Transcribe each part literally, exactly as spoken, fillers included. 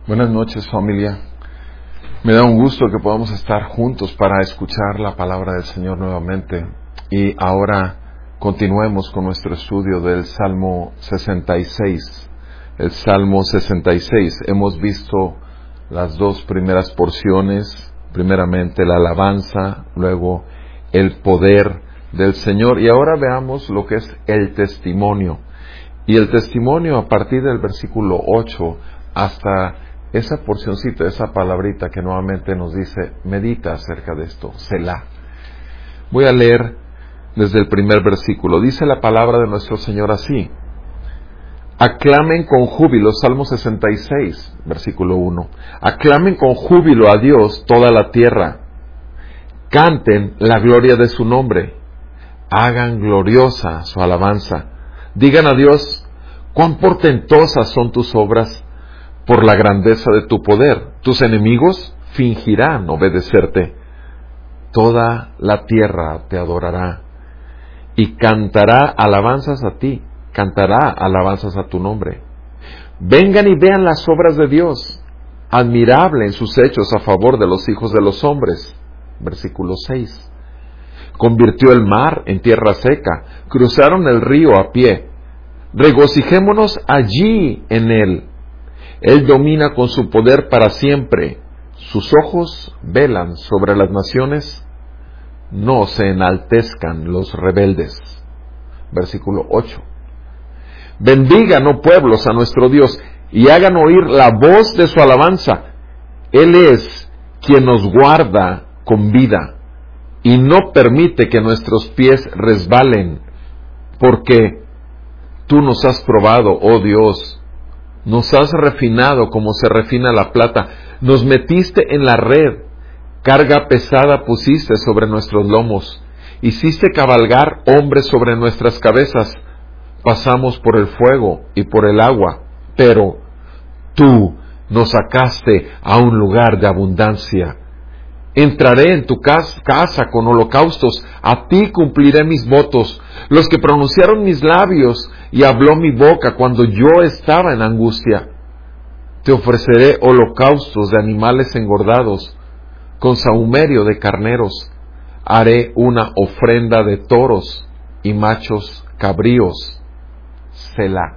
Buenas noches, familia. Me da un gusto que podamos estar juntos para escuchar la palabra del Señor nuevamente. Y ahora continuemos con nuestro estudio del Salmo sesenta y seis. El Salmo sesenta y seis. Hemos visto las dos primeras porciones. Primeramente la alabanza, luego el poder del Señor. Y ahora veamos lo que es el testimonio. Y el testimonio a partir del versículo ocho hasta esa porcioncita, esa palabrita que nuevamente nos dice, medita acerca de esto, Selah. Voy a leer desde el primer versículo. Dice la palabra de nuestro Señor así: aclamen con júbilo, Salmo sesenta y seis, versículo uno. Aclamen con júbilo a Dios toda la tierra. Canten la gloria de su nombre. Hagan gloriosa su alabanza. Digan a Dios, cuán portentosas son tus obras por la grandeza de tu poder. Tus enemigos fingirán obedecerte. Toda la tierra te adorará y cantará alabanzas a ti, cantará alabanzas a tu nombre. Vengan y vean las obras de Dios, admirable en sus hechos a favor de los hijos de los hombres. Versículo seis. Convirtió el mar en tierra seca, cruzaron el río a pie. Regocijémonos allí en él. Él domina con su poder para siempre. Sus ojos velan sobre las naciones. No se enaltezcan los rebeldes. Versículo ocho. Bendigan, oh pueblos, a nuestro Dios y hagan oír la voz de su alabanza. Él es quien nos guarda con vida y no permite que nuestros pies resbalen, porque tú nos has probado, oh Dios. Nos has refinado como se refina la plata. Nos metiste en la red. Carga pesada pusiste sobre nuestros lomos. Hiciste cabalgar hombres sobre nuestras cabezas. Pasamos por el fuego y por el agua, pero tú nos sacaste a un lugar de abundancia. Entraré en tu casa con holocaustos. A ti cumpliré mis votos, los que pronunciaron mis labios y habló mi boca cuando yo estaba en angustia. Te ofreceré holocaustos de animales engordados, con sahumerio de carneros. Haré una ofrenda de toros y machos cabríos. Selah.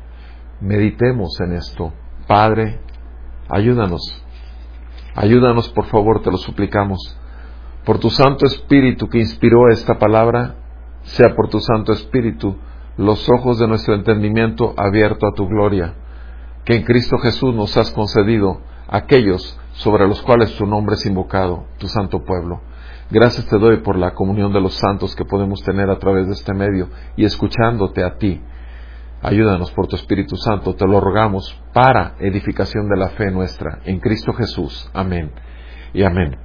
Meditemos en esto. Padre, ayúdanos. Ayúdanos, por favor, te lo suplicamos. Por tu Santo Espíritu que inspiró esta palabra, sea por tu Santo Espíritu los ojos de nuestro entendimiento abiertos a tu gloria, que en Cristo Jesús nos has concedido aquellos sobre los cuales tu nombre es invocado, tu santo pueblo. Gracias te doy por la comunión de los santos que podemos tener a través de este medio y escuchándote a ti. Ayúdanos por tu Espíritu Santo, te lo rogamos para edificación de la fe nuestra, en Cristo Jesús. Amén y amén.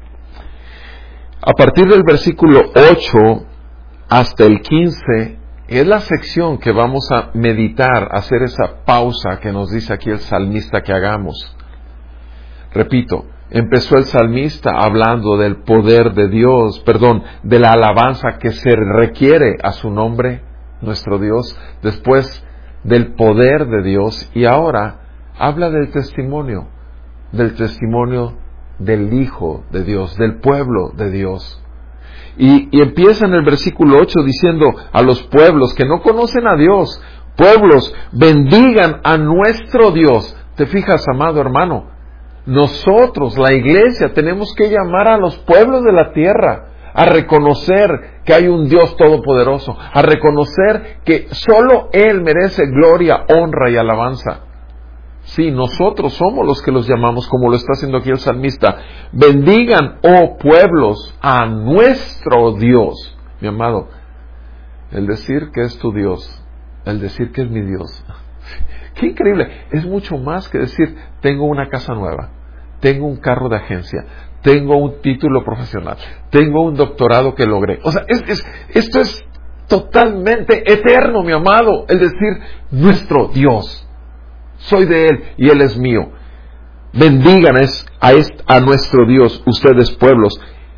A partir del versículo ocho hasta el quince, es la sección que vamos a meditar, hacer esa pausa que nos dice aquí el salmista que hagamos. Repito, empezó el salmista hablando del poder de Dios, perdón, de la alabanza que se requiere a su nombre, nuestro Dios. Después del poder de Dios, y ahora habla del testimonio, del testimonio del Hijo de Dios, del pueblo de Dios. Y, y empieza en el versículo ocho diciendo a los pueblos que no conocen a Dios, pueblos, bendigan a nuestro Dios. ¿Te fijas, amado hermano? Nosotros, la iglesia, tenemos que llamar a los pueblos de la tierra a reconocer que hay un Dios todopoderoso, a reconocer que solo Él merece gloria, honra y alabanza. Sí, nosotros somos los que los llamamos, como lo está haciendo aquí el salmista. Bendigan, oh pueblos, a nuestro Dios. Mi amado, el decir que es tu Dios, el decir que es mi Dios, qué increíble, es mucho más que decir, tengo una casa nueva, tengo un carro de agencia, tengo un título profesional, tengo un doctorado que logré. O sea, es, es, esto es totalmente eterno, mi amado, el decir, nuestro Dios, soy de Él y Él es mío. Bendigan a, est, a nuestro Dios, ustedes pueblos,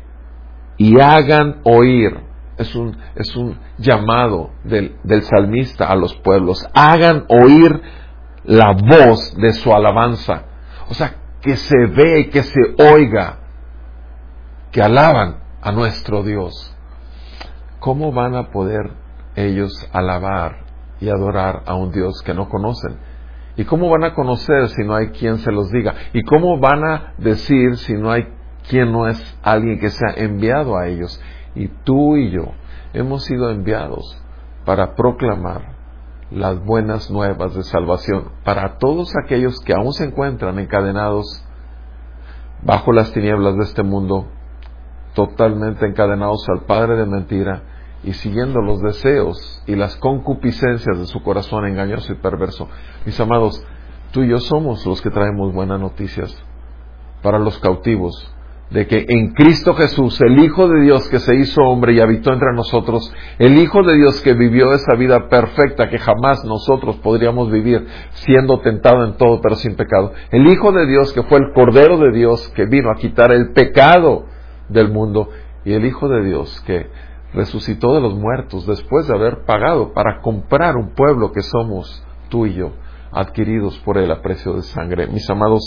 y hagan oír. Es un, es un llamado del, del salmista a los pueblos. Hagan oír la voz de su alabanza. O sea, que se ve y que se oiga que alaban a nuestro Dios. ¿Cómo van a poder ellos alabar y adorar a un Dios que no conocen? ¿Y cómo van a conocer si no hay quien se los diga? ¿Y cómo van a decir si no hay quien no es alguien que sea enviado a ellos? Y tú y yo hemos sido enviados para proclamar las buenas nuevas de salvación para todos aquellos que aún se encuentran encadenados bajo las tinieblas de este mundo, totalmente encadenados al padre de mentira y siguiendo los deseos y las concupiscencias de su corazón engañoso y perverso. Mis amados, tú y yo somos los que traemos buenas noticias para los cautivos, de que en Cristo Jesús, el Hijo de Dios que se hizo hombre y habitó entre nosotros, el Hijo de Dios que vivió esa vida perfecta que jamás nosotros podríamos vivir, siendo tentado en todo pero sin pecado, el Hijo de Dios que fue el Cordero de Dios que vino a quitar el pecado del mundo, y el Hijo de Dios que resucitó de los muertos después de haber pagado para comprar un pueblo que somos tú y yo, adquiridos por Él a precio de sangre. Mis amados,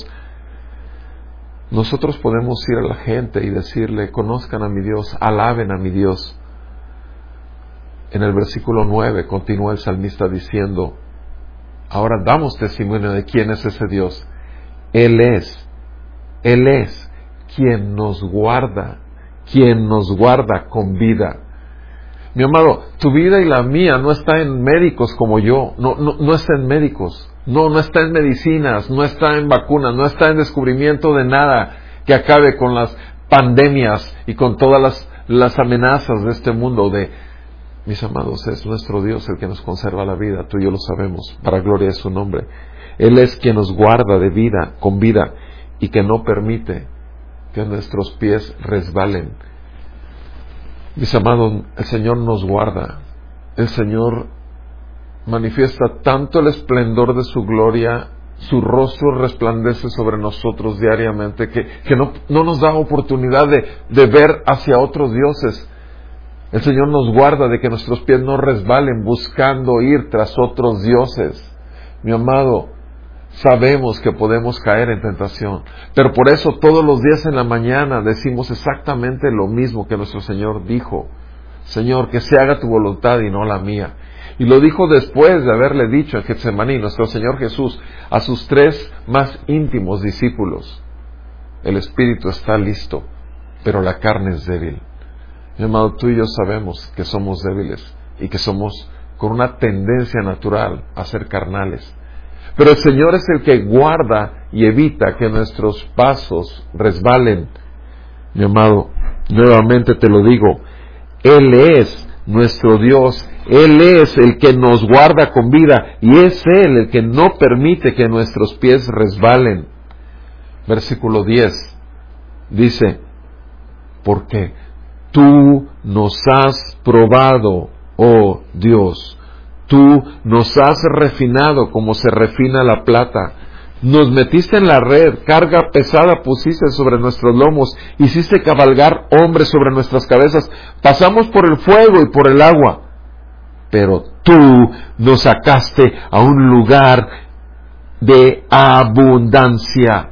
nosotros podemos ir a la gente y decirle: conozcan a mi Dios, alaben a mi Dios. En el versículo nueve continúa el salmista diciendo: ahora damos testimonio de quién es ese Dios. Él es, Él es quien nos guarda, quien nos guarda con vida. Mi amado, tu vida y la mía no está en médicos como yo, no, no, no está en médicos, no, no está en medicinas, no está en vacunas, no está en descubrimiento de nada que acabe con las pandemias y con todas las, las amenazas de este mundo. De, mis amados, es nuestro Dios el que nos conserva la vida, tú y yo lo sabemos, para gloria de su nombre. Él es quien nos guarda de vida, con vida, y que no permite que nuestros pies resbalen. Mis amados, el Señor nos guarda. El Señor manifiesta tanto el esplendor de su gloria, su rostro resplandece sobre nosotros diariamente, que, que no, no nos da oportunidad de, de ver hacia otros dioses. El Señor nos guarda de que nuestros pies no resbalen buscando ir tras otros dioses. Mi amado, sabemos que podemos caer en tentación, pero por eso todos los días en la mañana decimos exactamente lo mismo que nuestro Señor dijo: Señor, que se haga tu voluntad y no la mía. Y lo dijo después de haberle dicho en Getsemaní nuestro Señor Jesús a sus tres más íntimos discípulos: el espíritu está listo, pero la carne es débil. Mi amado, tú y yo sabemos que somos débiles y que somos con una tendencia natural a ser carnales. Pero el Señor es el que guarda y evita que nuestros pasos resbalen. Mi amado, nuevamente te lo digo, Él es nuestro Dios, Él es el que nos guarda con vida y es Él el que no permite que nuestros pies resbalen. Versículo diez dice: porque tú nos has probado, oh Dios. Tú nos has refinado como se refina la plata. Nos metiste en la red, carga pesada pusiste sobre nuestros lomos, hiciste cabalgar hombres sobre nuestras cabezas. Pasamos por el fuego y por el agua, pero tú nos sacaste a un lugar de abundancia.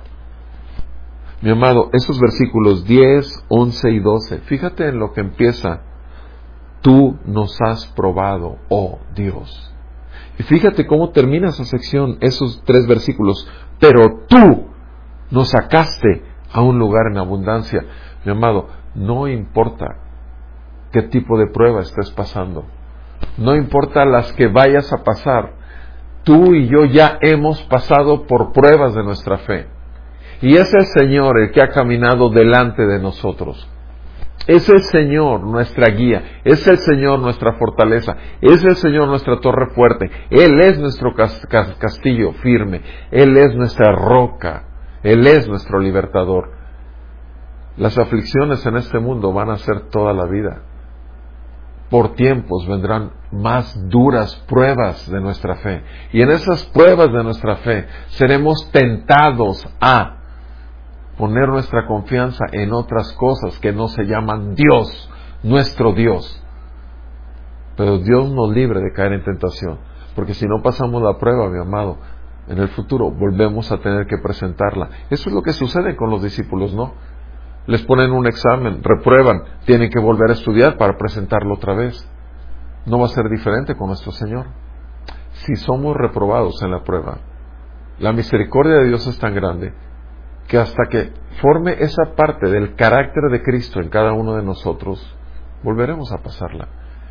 Mi amado, esos versículos diez, once y doce, fíjate en lo que empieza: tú nos has probado, oh Dios. Y fíjate cómo termina esa sección, esos tres versículos: pero tú nos sacaste a un lugar en abundancia. Mi amado, no importa qué tipo de prueba estés pasando, no importa las que vayas a pasar, tú y yo ya hemos pasado por pruebas de nuestra fe. Y es el Señor el que ha caminado delante de nosotros. Es el Señor nuestra guía, es el Señor nuestra fortaleza, es el Señor nuestra torre fuerte, Él es nuestro castillo firme, Él es nuestra roca, Él es nuestro libertador. Las aflicciones en este mundo van a ser toda la vida. Por tiempos vendrán más duras pruebas de nuestra fe, y en esas pruebas de nuestra fe seremos tentados a poner nuestra confianza en otras cosas que no se llaman Dios, nuestro Dios. Pero Dios nos libre de caer en tentación, porque si no pasamos la prueba, mi amado, en el futuro volvemos a tener que presentarla. Eso es lo que sucede con los discípulos, ¿no? Les ponen un examen, reprueban, tienen que volver a estudiar para presentarlo otra vez. No va a ser diferente con nuestro Señor. Si somos reprobados en la prueba, la misericordia de Dios es tan grande que hasta que forme esa parte del carácter de Cristo en cada uno de nosotros, volveremos a pasarla.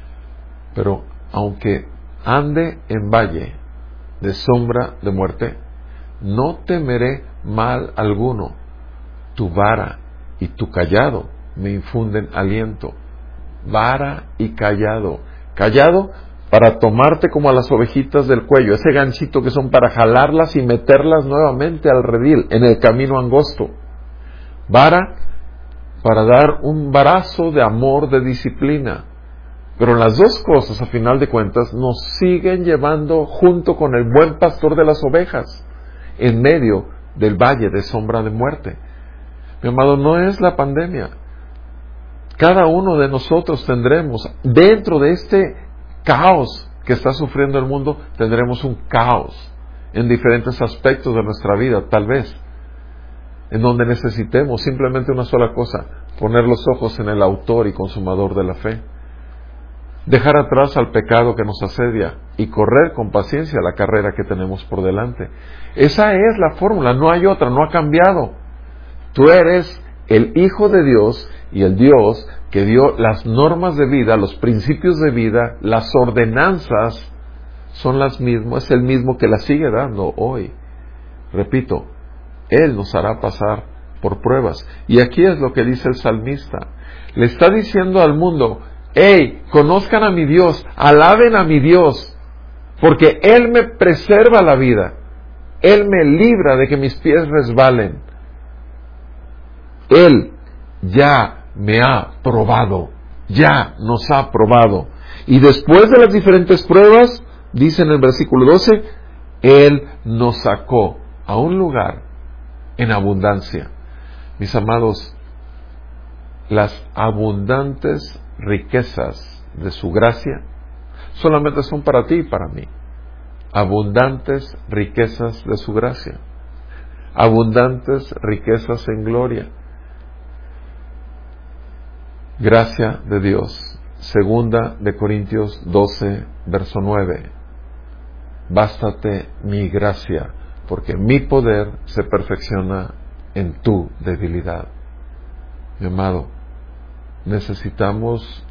Pero aunque ande en valle de sombra de muerte, no temeré mal alguno. Tu vara y tu cayado me infunden aliento. Vara y cayado. Cayado para tomarte como a las ovejitas del cuello, ese ganchito que son para jalarlas y meterlas nuevamente al redil, en el camino angosto. Vara para dar un brazo de amor, de disciplina. Pero las dos cosas, a final de cuentas, nos siguen llevando junto con el buen pastor de las ovejas, en medio del valle de sombra de muerte. Mi amado, no es la pandemia. Cada uno de nosotros tendremos, dentro de este caos que está sufriendo el mundo, tendremos un caos en diferentes aspectos de nuestra vida, tal vez, en donde necesitemos simplemente una sola cosa: poner los ojos en el autor y consumador de la fe, dejar atrás al pecado que nos asedia y correr con paciencia la carrera que tenemos por delante. Esa es la fórmula, no hay otra, no ha cambiado. Tú eres el Hijo de Dios y el Dios que dio las normas de vida, los principios de vida, las ordenanzas son las mismas, es el mismo que las sigue dando hoy. Repito, Él nos hará pasar por pruebas. Y aquí es lo que dice el salmista. Le está diciendo al mundo: hey, conozcan a mi Dios, alaben a mi Dios, porque Él me preserva la vida, Él me libra de que mis pies resbalen. Él ya me ha probado, ya nos ha probado. Y después de las diferentes pruebas, dice en el versículo doce, Él nos sacó a un lugar en abundancia. Mis amados, las abundantes riquezas de su gracia solamente son para ti y para mí. Abundantes riquezas de su gracia, abundantes riquezas en gloria. Gracia de Dios. Segunda de Corintios doce, verso nueve. Bástate mi gracia, porque mi poder se perfecciona en tu debilidad. Mi amado, necesitamos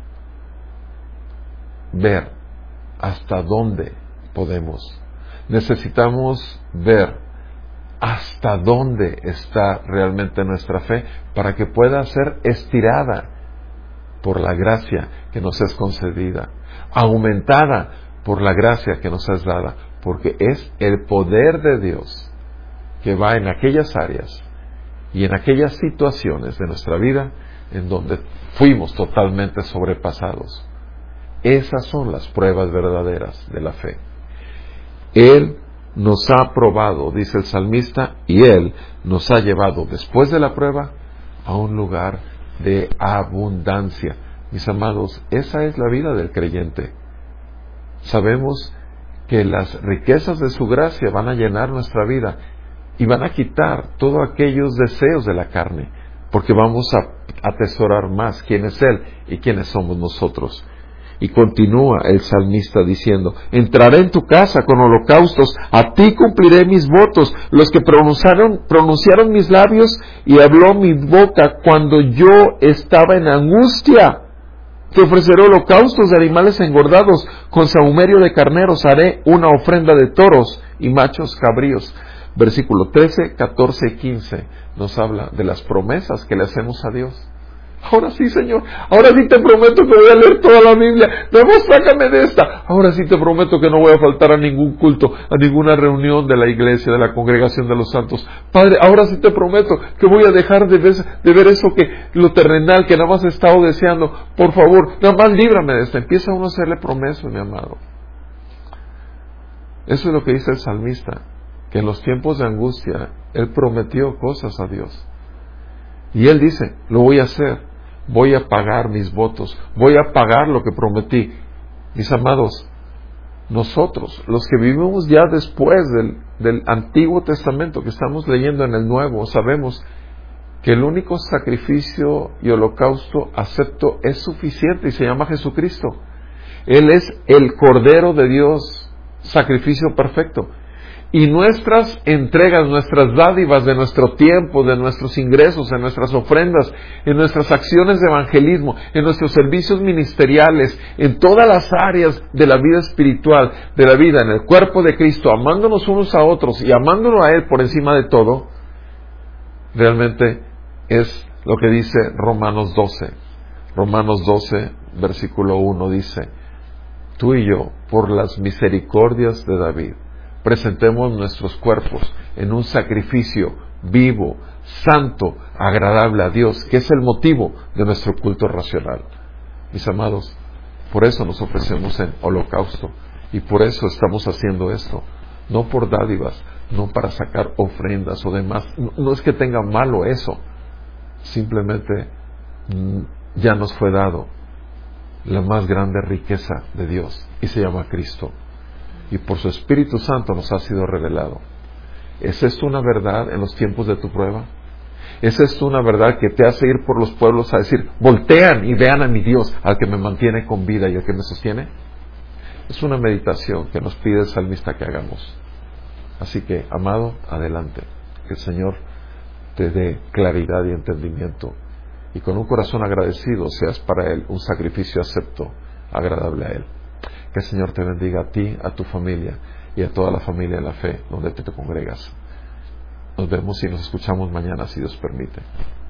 ver hasta dónde podemos. Necesitamos ver hasta dónde está realmente nuestra fe para que pueda ser estirada por la gracia que nos es concedida, aumentada por la gracia que nos es dada, porque es el poder de Dios que va en aquellas áreas y en aquellas situaciones de nuestra vida en donde fuimos totalmente sobrepasados. Esas son las pruebas verdaderas de la fe. Él nos ha probado, dice el salmista, y Él nos ha llevado después de la prueba a un lugar de abundancia. Mis amados, esa es la vida del creyente. Sabemos que las riquezas de su gracia van a llenar nuestra vida y van a quitar todos aquellos deseos de la carne, porque vamos a atesorar más quién es Él y quiénes somos nosotros. Y continúa el salmista diciendo: entraré en tu casa con holocaustos, a ti cumpliré mis votos, los que pronunciaron, pronunciaron mis labios y habló mi boca cuando yo estaba en angustia. Te ofreceré holocaustos de animales engordados, con sahumerio de carneros haré una ofrenda de toros y machos cabríos. Versículo trece, catorce y quince nos habla de las promesas que le hacemos a Dios. Ahora sí, Señor, ahora sí te prometo que voy a leer toda la Biblia. Vamos, sácame de esta. Ahora sí te prometo que no voy a faltar a ningún culto, a ninguna reunión de la iglesia, de la congregación de los santos. Padre, ahora sí te prometo que voy a dejar de ver, de ver eso que, lo terrenal, que nada más he estado deseando. Por favor, nada más líbrame de esto. Empieza uno a hacerle promesas, mi amado. Eso es lo que dice el salmista, que en los tiempos de angustia, él prometió cosas a Dios. Y él dice, lo voy a hacer. Voy a pagar mis votos, voy a pagar lo que prometí. Mis amados, nosotros, los que vivimos ya después del, del Antiguo Testamento, que estamos leyendo en el Nuevo, sabemos que el único sacrificio y holocausto acepto es suficiente y se llama Jesucristo. Él es el Cordero de Dios, sacrificio perfecto. Y nuestras entregas, nuestras dádivas de nuestro tiempo, de nuestros ingresos, en nuestras ofrendas, en nuestras acciones de evangelismo, en nuestros servicios ministeriales, en todas las áreas de la vida espiritual, de la vida en el cuerpo de Cristo, amándonos unos a otros y amándolo a Él por encima de todo, realmente es lo que dice Romanos doce. Romanos doce, versículo uno dice: tú y yo, por las misericordias de David, presentemos nuestros cuerpos en un sacrificio vivo, santo, agradable a Dios, que es el motivo de nuestro culto racional. Mis amados, por eso nos ofrecemos en holocausto y por eso estamos haciendo esto, no por dádivas, no para sacar ofrendas o demás. No, no es que tenga malo eso, simplemente ya nos fue dado la más grande riqueza de Dios y se llama Cristo. Y por su Espíritu Santo nos ha sido revelado. ¿Es esto una verdad en los tiempos de tu prueba? ¿Es esto una verdad que te hace ir por los pueblos a decir: voltean y vean a mi Dios, al que me mantiene con vida y al que me sostiene? Es una meditación que nos pide el salmista que hagamos. Así que, amado, adelante. Que el Señor te dé claridad y entendimiento. Y con un corazón agradecido seas para Él un sacrificio acepto, agradable a Él. Que el Señor te bendiga a ti, a tu familia y a toda la familia de la fe donde te, te congregas. Nos vemos y nos escuchamos mañana, si Dios permite.